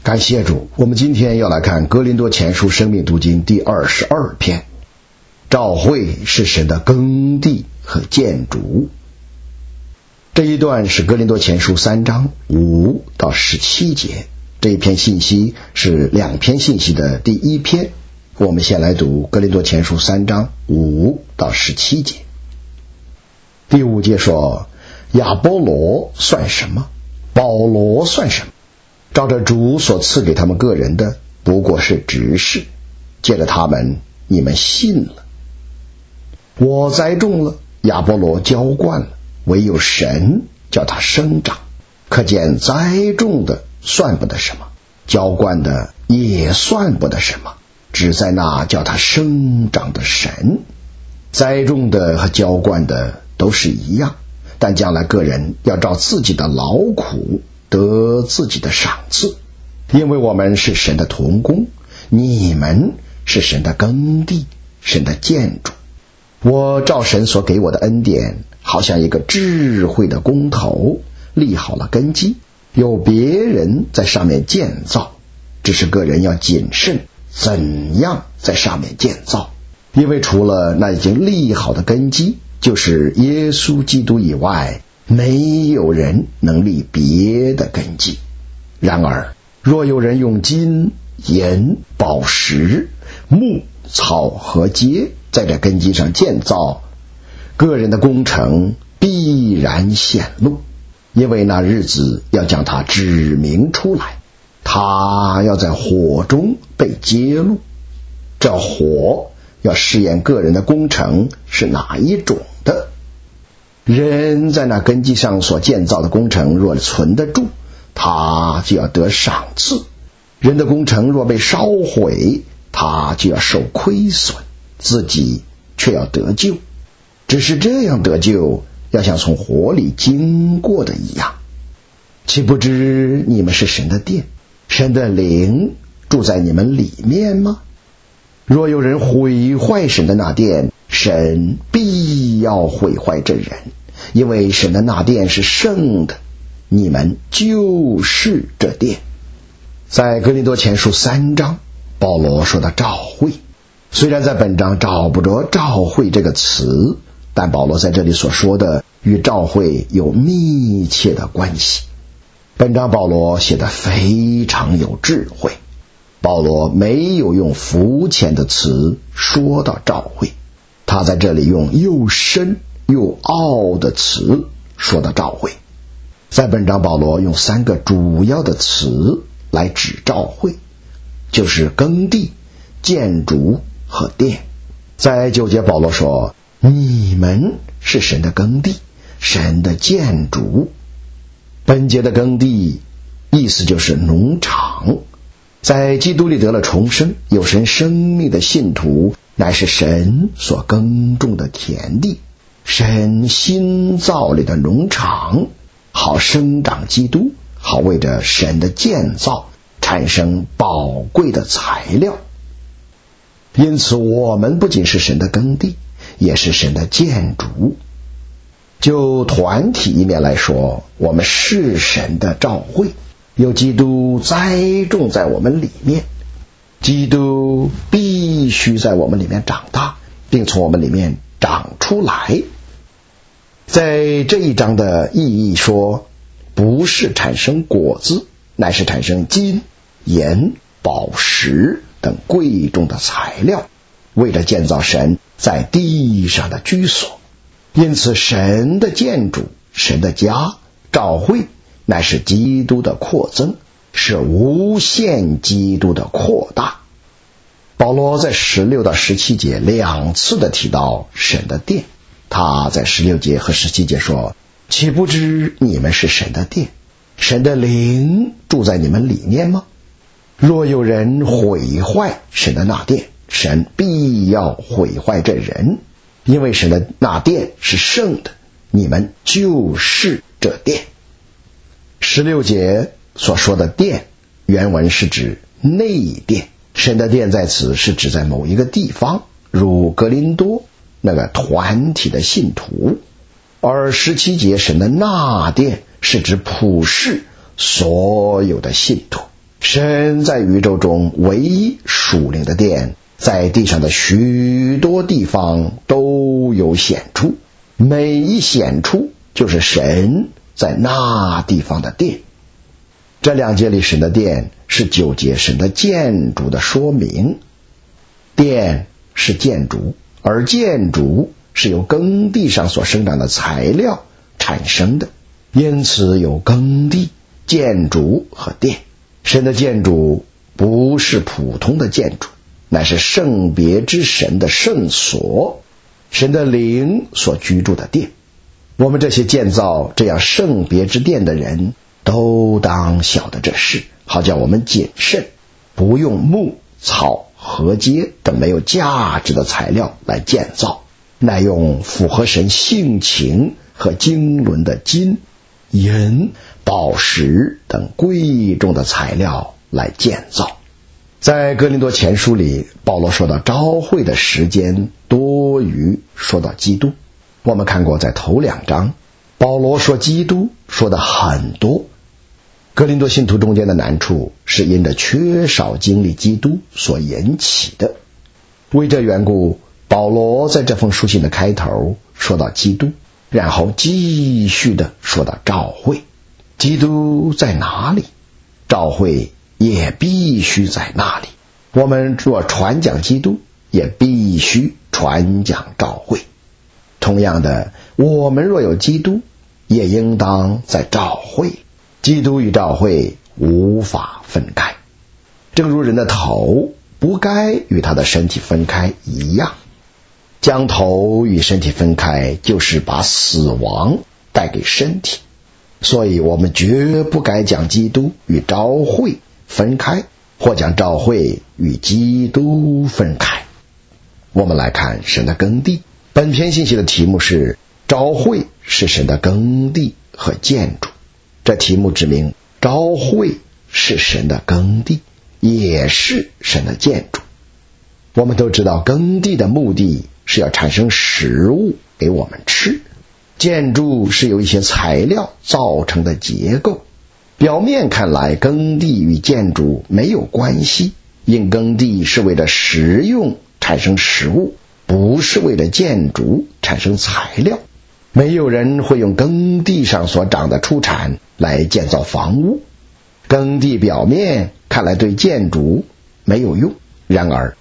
感谢主，我们今天要来看哥林多前书生命读经第22篇。召会是神的耕地和建筑。这一段是哥林多前书3章5到17节。这一篇信息是2篇信息的第一篇。我们先来读哥林多前书3章5到17节。第5节说，亚波罗算什么？保罗算什么？照着主所赐给他们个人的，不过是执事，借着他们，你们信了。我栽种了，亚波罗浇灌了，唯有神叫他生长。可见栽种的算不得什么，浇灌的也算不得什么，只在那叫他生长的神。栽种的和浇灌的都是一样，但将来个人要照自己的劳苦得自己的赏赐，因为我们是神的同工，你们是神的耕地，神的建筑。我照神所给我的恩典，好像一个智慧的工头，立好了根基，有别人在上面建造，只是个人要谨慎怎样在上面建造，因为除了那已经立好的根基，就是耶稣基督以外，没有人能立别的根基。然而若有人用金、银、宝石、木、草和秸在这根基上建造，个人的工程必然显露，因为那日子要将它指明出来，它要在火中被揭露。这火要试验个人的工程是哪一种的。人在那根基上所建造的工程若存得住，他就要得赏赐；人的工程若被烧毁，他就要受亏损，自己却要得救。只是这样得救，要像从火里经过的一样。岂不知你们是神的殿，神的灵住在你们里面吗？若有人毁坏神的那殿，神必要毁坏这人，因为神的那殿是圣的，你们就是这殿。在哥林多前书3章，保罗说到召会，虽然在本章找不着召会这个词，但保罗在这里所说的与召会有密切的关系。本章保罗写得非常有智慧，保罗没有用肤浅的词说到召会，他在这里用又深又奥的词说到召会。在本章保罗用3个主要的词来指召会，就是耕地、建筑和殿。在9节保罗说，你们是神的耕地，神的建筑。本节的耕地意思就是农场。在基督里得了重生，有神生命的信徒，乃是神所耕种的田地，神新造里的农场，好生长基督，好为着神的建造产生宝贵的材料。因此我们不仅是神的耕地，也是神的建筑。就团体一面来说，我们是神的召会，有基督栽种在我们里面，基督必须在我们里面长大，并从我们里面长出来。在这一章的意义说，不是产生果子，乃是产生金、银、宝石等贵重的材料，为了建造神在地上的居所。因此神的建筑、神的家、召会，乃是基督的扩增，是无限基督的扩大。保罗在16到17节2次的提到神的殿，他在16节和17节说，岂不知你们是神的殿，神的灵住在你们里面吗？若有人毁坏神的那殿，神必要毁坏这人，因为神的那殿是圣的，你们就是这殿。16节所说的殿，原文是指内殿，神的殿在此是指在某一个地方，如哥林多那个团体的信徒。而17节神的那殿是指普世所有的信徒。 神在宇宙中唯一属灵的殿，在地上的许多地方都有显出，每一显出就是神在那地方的殿。这2节里神的殿是9节神的建筑的说明。殿是建筑，而建筑是由耕地上所生长的材料产生的，因此有耕地、建筑和殿。神的建筑不是普通的建筑，乃是圣别之神的圣所，神的灵所居住的殿。我们这些建造这样圣别之殿的人都当晓得这事，好叫我们谨慎，不用木、草、禾秸等没有价值的材料来建造，乃用符合神性情和经纶的金、银、宝石等贵重的材料来建造。在哥林多前书里，保罗说到召会的时间多于说到基督。我们看过在头2章，保罗说基督说的很多。哥林多信徒中间的难处是因着缺少经历基督所引起的。为这缘故，保罗在这封书信的开头说到基督，然后继续的说到召会。基督在哪里，召会也必须在那里。我们若传讲基督，也必须传讲召会。同样的，我们若有基督，也应当在召会。基督与召会无法分开，正如人的头不该与他的身体分开一样。将头与身体分开，就是把死亡带给身体。所以我们绝不该将基督与召会分开，或将召会与基督分开。我们来看神的耕地。本篇信息的题目是召会是神的耕地和建筑。这题目指明召会是神的耕地，也是神的建筑。我们都知道耕地的目的是要产生食物给我们吃，建筑是由一些材料造成的结构。表面看来耕地与建筑没有关系，因耕地是为了食用产生食物，不是为了建筑产生材料。没有人会用耕地上所长的出产来建造房屋。耕地表面看来对建筑没有用，然而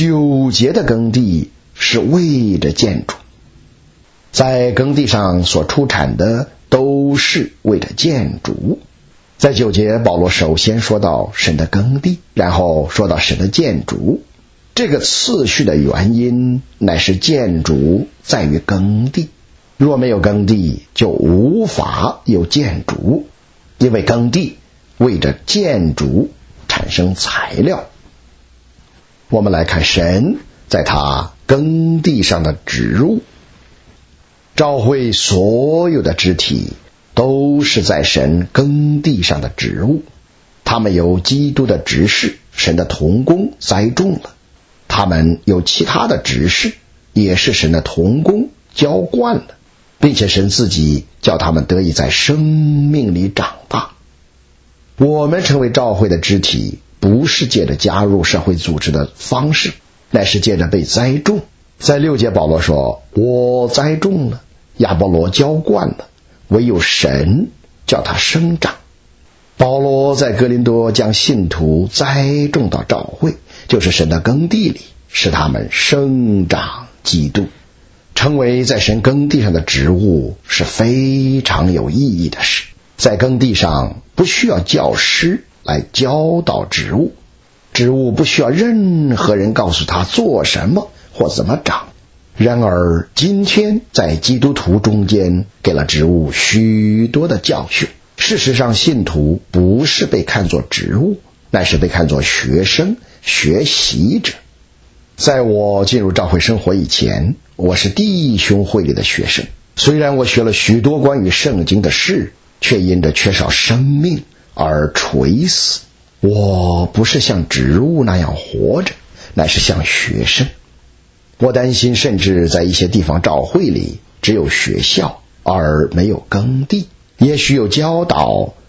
9节的耕地是为着建筑。在耕地上所出产的都是为着建筑。在9节，保罗首先说到神的耕地，然后说到神的建筑。这个次序的原因乃是建筑在于耕地，若没有耕地，就无法有建筑，因为耕地为着建筑产生材料。我们来看神在他耕地上的植物。召会所有的肢体都是在神耕地上的植物，他们由基督的执事神的同工栽种了，他们有其他的执事也是神的同工浇灌了，并且神自己叫他们得以在生命里长大。我们成为召会的肢体，不是借着加入社会组织的方式，乃是借着被栽种。在6节保罗说，我栽种了，亚波罗浇灌了，唯有神叫他生长。保罗在哥林多将信徒栽种到召会，就是神的耕地里，使他们生长基督。成为在神耕地上的植物是非常有意义的事。在耕地上不需要教师来教导植物，植物不需要任何人告诉他做什么或怎么长。然而今天在基督徒中间给了植物许多的教训。事实上信徒不是被看作植物，乃是被看作学生、学习者。在我进入召会生活以前，我是弟兄会里的学生，虽然我学了许多关于圣经的事，却因着缺少生命而垂死。我不是像植物那样活着，乃是像学生。我担心甚至在一些地方召会里只有学校而没有耕地，也许有教导，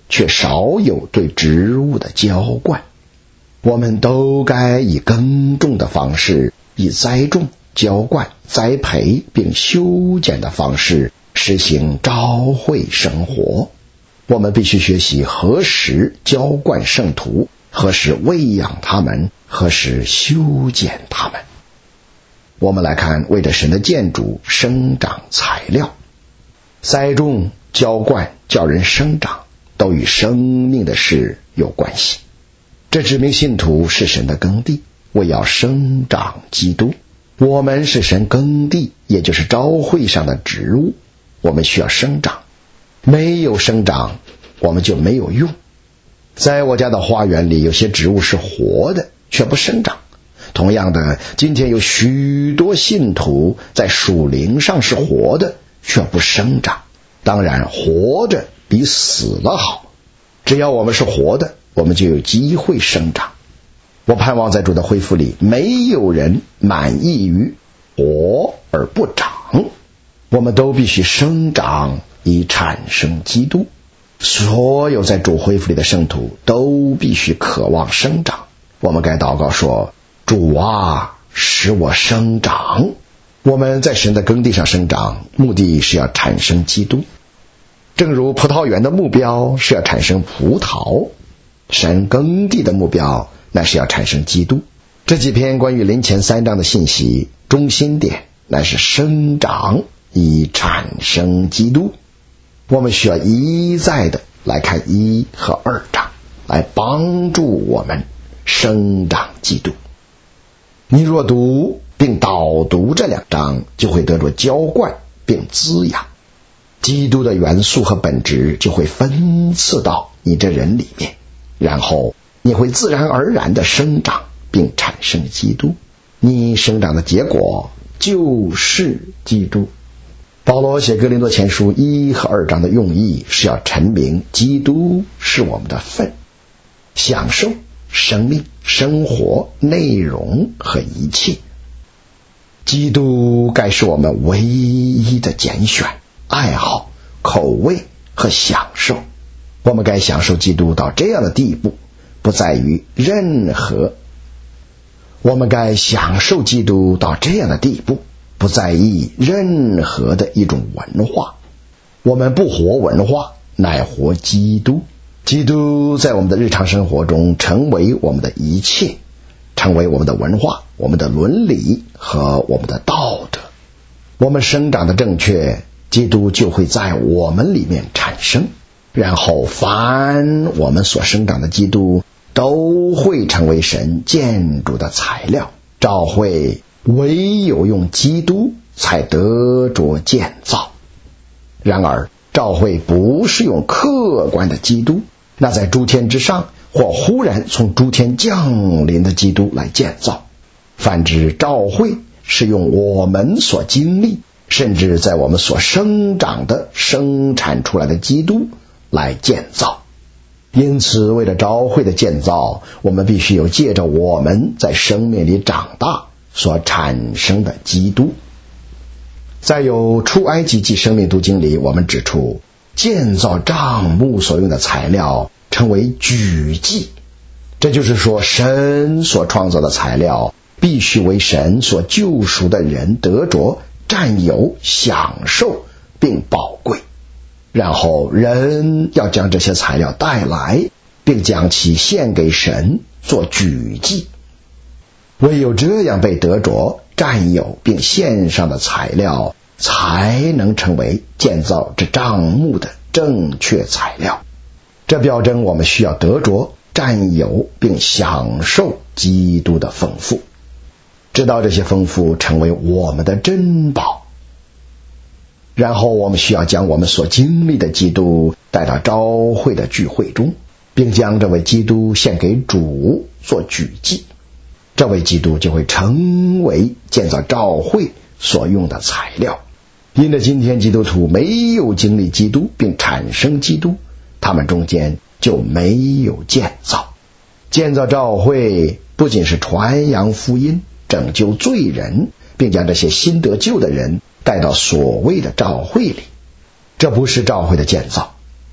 却少有对植物的浇灌。我们都该以耕种的方式，以栽种、浇灌、栽培并修剪的方式实行召会生活。我们必须学习何时浇灌圣徒，何时喂养他们，何时修剪他们。我们来看为着神的建筑生长材料。栽种、浇灌、叫人生长，都与生命的事有关系。这指明信徒是神的耕地，为要生长基督。我们是神耕地，也就是召会上的植物，我们需要生长。没有生长，我们就没有用。在我家的花园里，有些植物是活的，却不生长。同样的，今天有许多信徒在属灵上是活的，却不生长。当然，活着比死了好。只要我们是活的，我们就有机会生长。我盼望在主的恢复里，没有人满意于活而不长。我们都必须生长，以产生基督。所有在主恢复里的圣徒都必须渴望生长。我们该祷告说：主啊，使我生长。我们在神的耕地上生长，目的是要产生基督。正如葡萄园的目标是要产生葡萄，神耕地的目标乃是要产生基督。这几篇关于林前3章的信息，中心点乃是生长以产生基督。我们需要一再的来看1和2章，来帮助我们生长基督。你若读并导读这2章，就会得着浇灌并滋养，基督的元素和本质就会分赐到你这人里面，然后你会自然而然的生长并产生基督。你生长的结果就是基督。保罗写哥林多前书1和2章的用意是要陈明基督是我们的份，享受生命、生活内容和一切。基督该是我们唯一的拣选、爱好、口味和享受。我们该享受基督到这样的地步，不在于任何。我们该享受基督到这样的地步，不在意任何的一种文化。我们不活文化，乃活基督。基督在我们的日常生活中成为我们的一切，成为我们的文化、我们的伦理和我们的道德。我们生长的正确，基督就会在我们里面产生，然后凡我们所生长的基督都会成为神建筑的材料。召会唯有用基督才得着建造。然而召会不是用客观的基督，那在诸天之上或忽然从诸天降临的基督来建造。反之，召会是用我们所经历，甚至在我们所生长的生产出来的基督来建造。因此，为了召会的建造，我们必须有借着我们在生命里长大所产生的基督。在有出埃及记生命读经里，我们指出建造帐幕所用的材料称为举祭，这就是说神所创造的材料必须为神所救赎的人得着、占有、享受并宝贵。然后人要将这些材料带来，并将其献给神做举祭。唯有这样被得着、占有并献上的材料，才能成为建造这帐幕的正确材料。这表征我们需要得着、占有并享受基督的丰富，直到这些丰富成为我们的珍宝。然后我们需要将我们所经历的基督带到召会的聚会中，并将这位基督献给主做举祭。这位基督就会成为建造召会所用的材料。因着今天基督徒没有经历基督并产生基督，他们中间就没有建造。建造召会不仅是传扬福音、拯救罪人，并将这些新得救的人带到所谓的召会里。这不是召会的建造，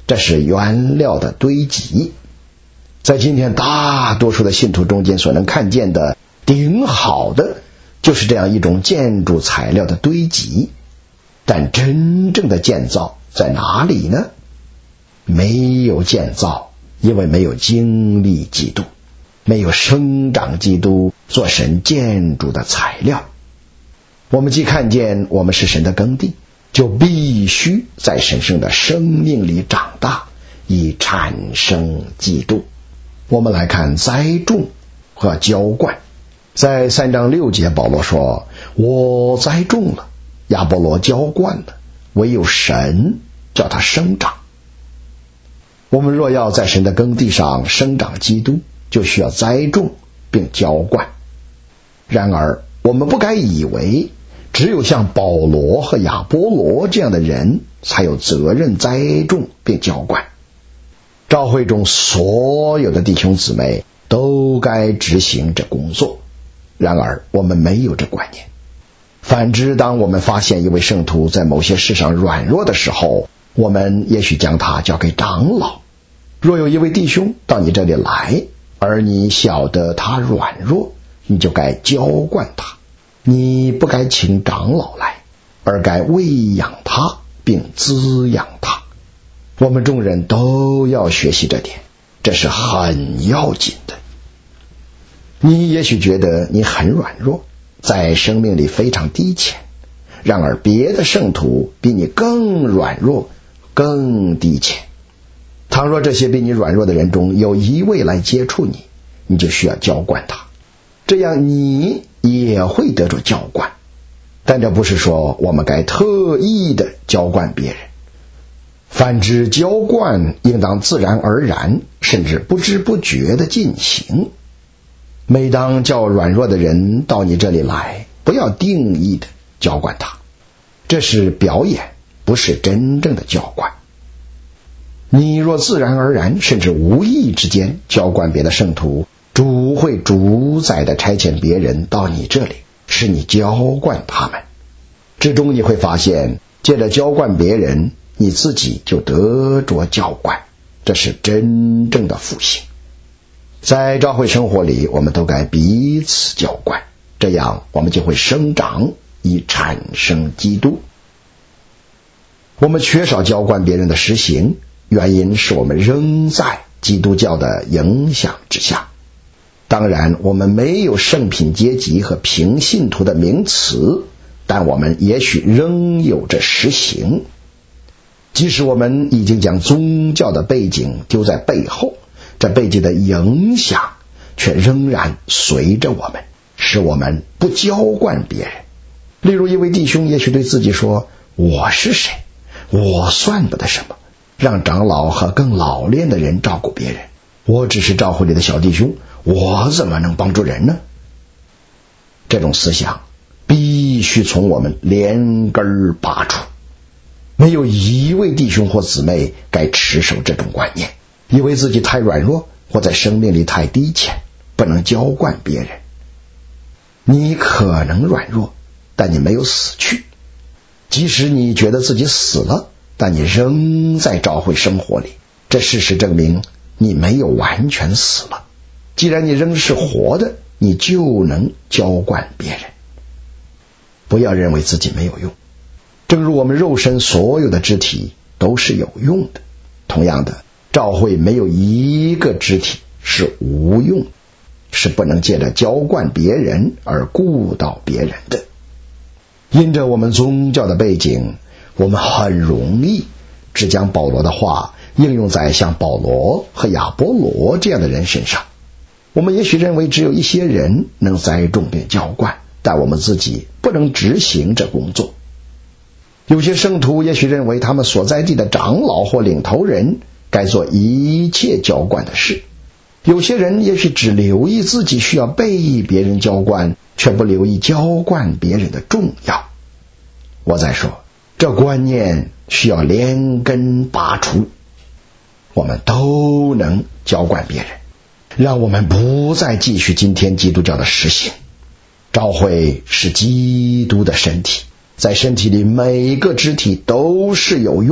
这是原料的堆积。在今天大多数的信徒中间所能看见的顶好的，就是这样一种建筑材料的堆积。但真正的建造在哪里呢？没有建造，因为没有经历基督，没有生长基督做神建筑的材料。我们既看见我们是神的耕地，就必须在神圣的生命里长大，以产生基督。我们来看栽种和浇灌。在3章6节，保罗说，我栽种了，亚波罗浇灌了，唯有神叫它生长。我们若要在神的耕地上生长基督，就需要栽种并浇灌。然而我们不该以为只有像保罗和亚波罗这样的人才有责任栽种并浇灌。教会中所有的弟兄姊妹都该执行这工作，然而我们没有这观念。反之，当我们发现一位圣徒在某些事上软弱的时候，我们也许将他交给长老。若有一位弟兄到你这里来，而你晓得他软弱，你就该浇灌他。你不该请长老来，而该喂养他并滋养他。我们众人都要学习这点，这是很要紧的。你也许觉得你很软弱，在生命里非常低浅，然而别的圣徒比你更软弱，更低浅。倘若这些比你软弱的人中有一位来接触你，你就需要浇灌他，这样你也会得着浇灌。但这不是说我们该特意的浇灌别人，反之浇灌应当自然而然，甚至不知不觉的进行。每当较软弱的人到你这里来，不要定义的浇灌他，这是表演，不是真正的浇灌。你若自然而然甚至无意之间浇灌别的圣徒，主会主宰的差遣别人到你这里，使你浇灌他们。至终你会发现，借着浇灌别人，你自己就得着浇灌，这是真正的复兴。在教会生活里，我们都该彼此浇灌，这样我们就会生长，以产生基督。我们缺少浇灌别人的实行，原因是我们仍在基督教的影响之下。当然，我们没有圣品阶级和平信徒的名词，但我们也许仍有着实行。即使我们已经将宗教的背景丢在背后，这背景的影响却仍然随着我们，使我们不浇灌别人。例如，一位弟兄也许对自己说，我是谁？我算不得什么，让长老和更老练的人照顾别人，我只是教会里的小弟兄，我怎么能帮助人呢？这种思想必须从我们连根拔除。没有一位弟兄或姊妹该持守这种观念，以为自己太软弱或在生命里太低浅，不能浇灌别人。你可能软弱，但你没有死去。即使你觉得自己死了，但你仍在教会生活里，这事实证明你没有完全死了。既然你仍是活的，你就能浇灌别人。不要认为自己没有用，正如我们肉身所有的肢体都是有用的，同样的，教会没有一个肢体是无用，是不能借着浇灌别人而顾到别人的。因着我们宗教的背景，我们很容易只将保罗的话应用在像保罗和亚波罗这样的人身上。我们也许认为只有一些人能栽种并浇灌，但我们自己不能执行这工作。有些圣徒也许认为他们所在地的长老或领头人该做一切浇灌的事。有些人也许只留意自己需要被别人浇灌，却不留意浇灌别人的重要。我再说，这观念需要连根拔除。我们都能浇灌别人，让我们不再继续今天基督教的实行。教会是基督的身体，在身体里每个肢体都是有用的，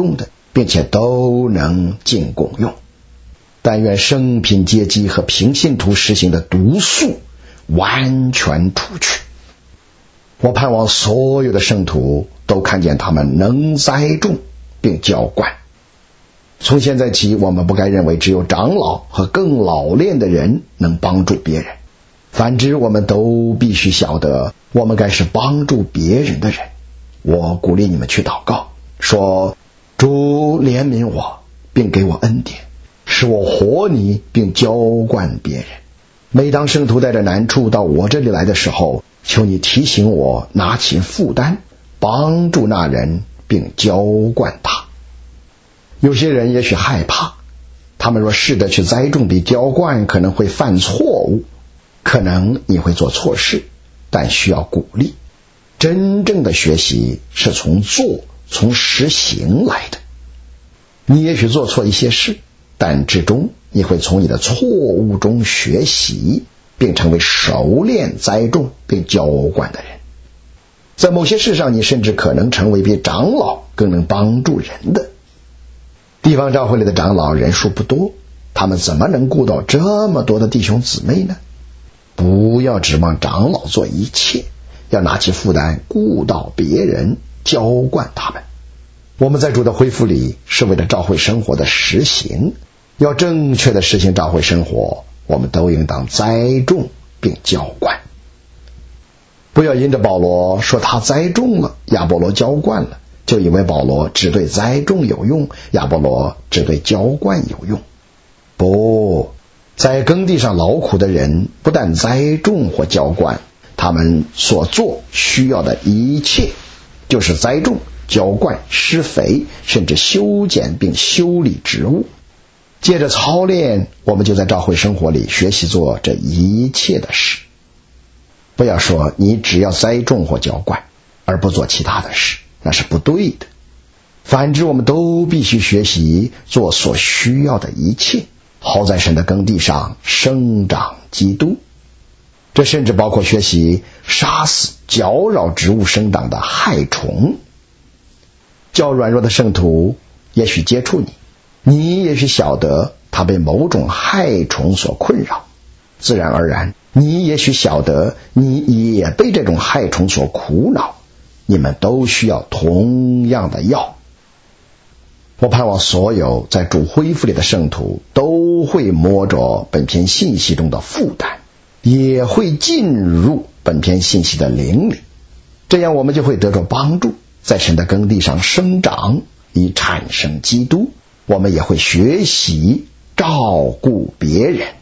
并且都能尽功用。但愿圣品阶级和平信徒实行的毒素完全除去。我盼望所有的圣徒都看见他们能栽种并浇灌。从现在起，我们不该认为只有长老和更老练的人能帮助别人，反之我们都必须晓得我们该是帮助别人的人。我鼓励你们去祷告，说主怜悯我并给我恩典，使我活泥并浇灌别人。每当圣徒带着难处到我这里来的时候，求你提醒我拿起负担，帮助那人并浇灌他。有些人也许害怕，他们若试着去栽种比浇灌，可能会犯错误，可能你会做错事，但需要鼓励。真正的学习是从实行来的。你也许做错一些事，但至终你会从你的错误中学习，并成为熟练栽种并浇灌的人。在某些事上，你甚至可能成为比长老更能帮助人的。地方教会里的长老人数不多，他们怎么能顾到这么多的弟兄姊妹呢？不要指望长老做一切，要拿起负担顾到别人，浇灌他们。我们在主的恢复里是为了教会生活的实行，要正确的实行教会生活，我们都应当栽种并浇灌。不要因着保罗说他栽种了，亚波罗浇灌了，就以为保罗只对栽种有用，亚波罗只对浇灌有用。不，在耕地上劳苦的人不但栽种或浇灌，他们所做需要的一切就是栽种、浇灌、施肥，甚至修剪并修理植物。借着操练，我们就在教会生活里学习做这一切的事。不要说你只要栽种或浇灌，而不做其他的事，那是不对的。反之，我们都必须学习做所需要的一切，好在神的耕地上生长基督。这甚至包括学习杀死搅扰植物生长的害虫。较软弱的圣徒也许接触你也许晓得他被某种害虫所困扰，自然而然你也许晓得你也被这种害虫所苦恼，你们都需要同样的药。我盼望所有在主恢复里的圣徒都会摸着本篇信息中的负担，也会进入本篇信息的灵里，这样我们就会得着帮助，在神的耕地上生长，以产生基督。我们也会学习照顾别人。